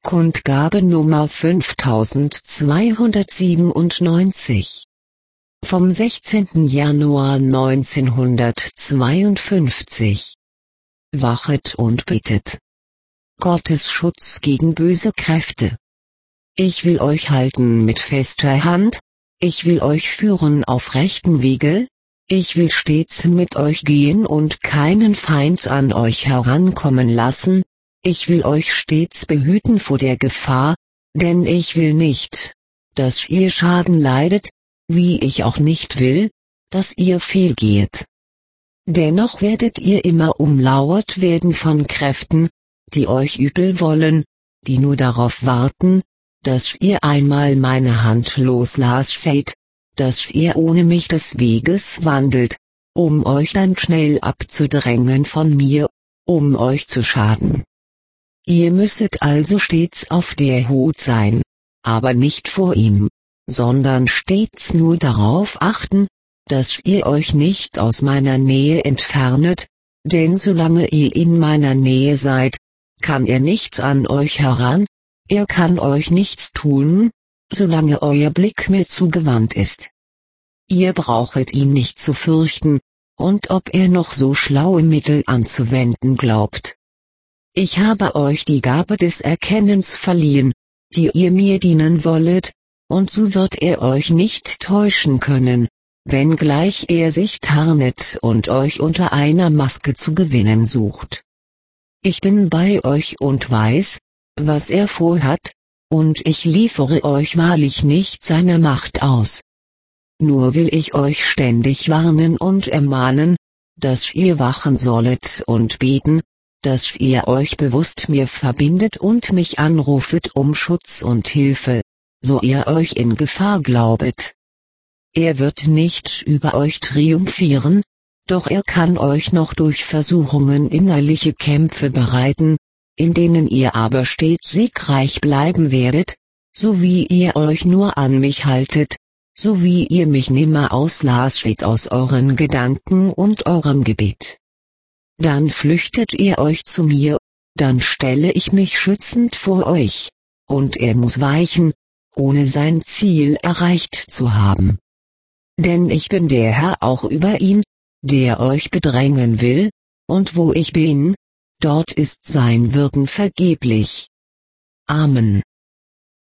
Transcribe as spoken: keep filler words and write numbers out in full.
Kundgabe Nummer fünftausendzweihundertsiebenundneunzig. Vom sechzehnten Januar neunzehnhundertzweiundfünfzig. Wachet und bittet. Gottes Schutz gegen böse Kräfte. Ich will euch halten mit fester Hand, ich will euch führen auf rechten Wege, ich will stets mit euch gehen und keinen Feind an euch herankommen lassen, ich will euch stets behüten vor der Gefahr, denn ich will nicht, dass ihr Schaden leidet, wie ich auch nicht will, dass ihr fehlgehet. Dennoch werdet ihr immer umlauert werden von Kräften, die euch übel wollen, die nur darauf warten, dass ihr einmal meine Hand loslasset, dass ihr ohne mich des Weges wandelt, um euch dann schnell abzudrängen von mir, um euch zu schaden. Ihr müsset also stets auf der Hut sein, aber nicht vor ihm, sondern stets nur darauf achten, dass ihr euch nicht aus meiner Nähe entfernet, denn solange ihr in meiner Nähe seid, kann er nicht an euch heran, er kann euch nichts tun, solange euer Blick mir zugewandt ist. Ihr brauchet ihn nicht zu fürchten, und ob er noch so schlaue Mittel anzuwenden glaubt. Ich habe euch die Gabe des Erkennens verliehen, die ihr mir dienen wollet, und so wird er euch nicht täuschen können, wenngleich er sich tarnet und euch unter einer Maske zu gewinnen sucht. Ich bin bei euch und weiß, was er vorhat, und ich liefere euch wahrlich nicht seine Macht aus. Nur will ich euch ständig warnen und ermahnen, dass ihr wachen sollet und beten, dass ihr euch bewusst mir verbindet und mich anrufet um Schutz und Hilfe, so ihr euch in Gefahr glaubet. Er wird nicht über euch triumphieren, doch er kann euch noch durch Versuchungen innerliche Kämpfe bereiten, in denen ihr aber stets siegreich bleiben werdet, so wie ihr euch nur an mich haltet, so wie ihr mich nimmer auslasset aus euren Gedanken und eurem Gebet. Dann flüchtet ihr euch zu mir, dann stelle ich mich schützend vor euch, und er muss weichen, ohne sein Ziel erreicht zu haben. Denn ich bin der Herr auch über ihn, der euch bedrängen will, und wo ich bin, dort ist sein Wirken vergeblich. Amen.